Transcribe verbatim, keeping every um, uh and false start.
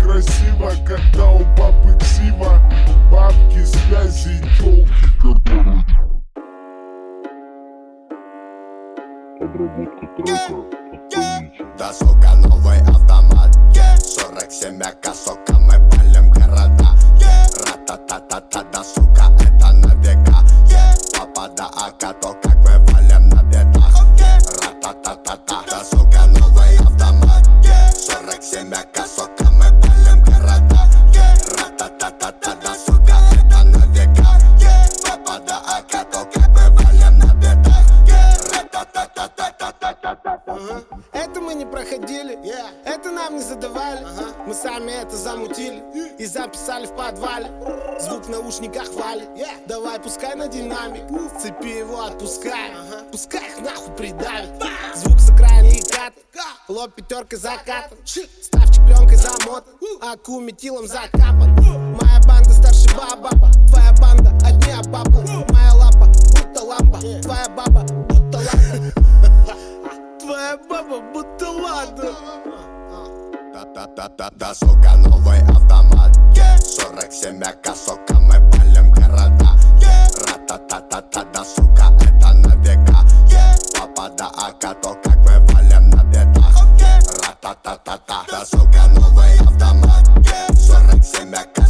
красиво, когда у папы ксива. Бабки, связи, тёлки, которые... Обработка трека отклонитель. Да, сука, новый автомат. Сорок семь ака, сука, мы палим города. Ра-та-та-та-та, да, сука, это на века. Папа да ака, то как мы валим на бедах. Ра-та-та-та-та, да, сука, новый автомат. Сорок семь ака, сука, мы палим города. Ра-та-та-та-та, да, сука, это на века. Папа да ака, то как мы валим на бедах. Ага. Это мы не проходили, yeah. Это нам не задавали, ага. Мы сами это замутили, yeah. И записали в подвале. Звук в наушниках валит, yeah. Давай пускай на динамик, uh. Цепи его отпускай, ага. Пускай их нахуй придавит, uh. Звук с окраины и кат, uh. Лоб пятеркой закатан, uh. Ставчик пленкой замотан, uh. Аку метилом закапан, uh. Моя банда старше баба, твоя банда одни обапы, uh. Моя лапа будто лампа, yeah. Твоя баба будто лампа. Твоя баба будто ладно. Да-да-да-да, сука, новый автомат. Сорок семь ака, сука, мы палим города. Ра-та-та-та-та, да, сука, это на века. Папа да ака, то как мы валим на бедах. Ра-та-та-та-та, да, сука, новый автомат. Сорок семь ака.